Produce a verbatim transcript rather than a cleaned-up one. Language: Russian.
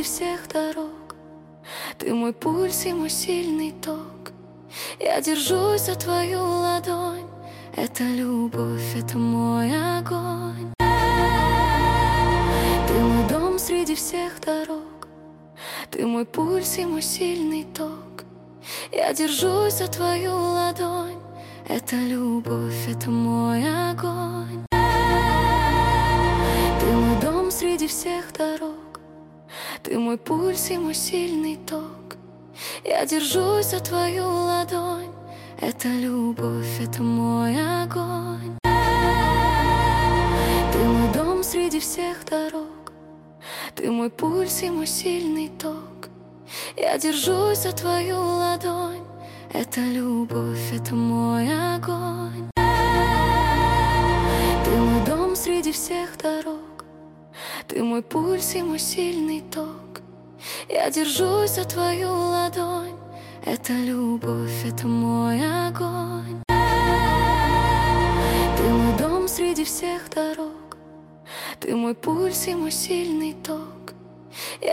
всех дорог. Ты мой пульс и мой сильный ток. Я держусь за твою ладонь. Это любовь, это мой огонь. Ты мой дом среди всех дорог. Ты мой пульс и мой сильный ток. Я держусь за твою ладонь. Это любовь, это мой огонь. Ты мой дом среди всех дорог. Ты мой пульс и мой сильный ток. Я держусь за твою ладонь. Это любовь, это мой огонь. Ты мой дом среди всех дорог. Ты мой пульс и мой сильный ток. Я держусь за твою ладонь. Это любовь, это мой огонь. Ты мой дом среди всех дорог. Ты мой пульс и мой сильный ток. Я держусь за твою ладонь. Это любовь, это мой огонь. Ты мой дом среди всех дорог. Ты мой пульс и мой сильный ток.